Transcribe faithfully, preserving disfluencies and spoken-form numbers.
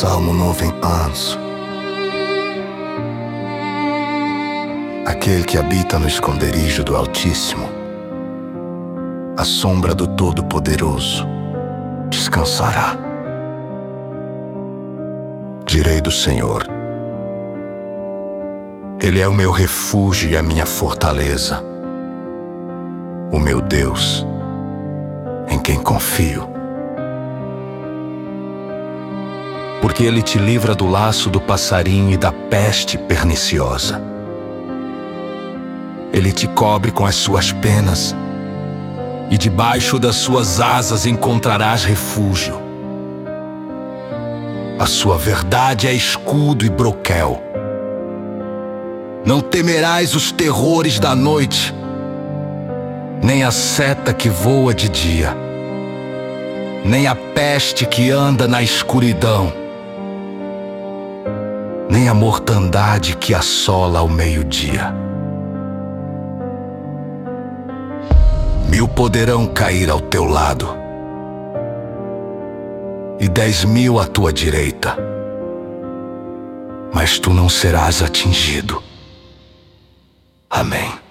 Salmo novo em anso. Aquele que habita no esconderijo do Altíssimo, à sombra do Todo-Poderoso, descansará. Direi do Senhor: Ele é o meu refúgio e a minha fortaleza, o meu Deus, em quem confio. Porque Ele te livra do laço do passarinho e da peste perniciosa. Ele te cobre com as suas penas, e debaixo das suas asas encontrarás refúgio. A sua verdade é escudo e broquel. Não temerás os terrores da noite, nem a seta que voa de dia, nem a peste que anda na escuridão, nem a mortandade que assola ao meio-dia. Mil poderão cair ao teu lado, e dez mil à tua direita, mas tu não serás atingido. Amém.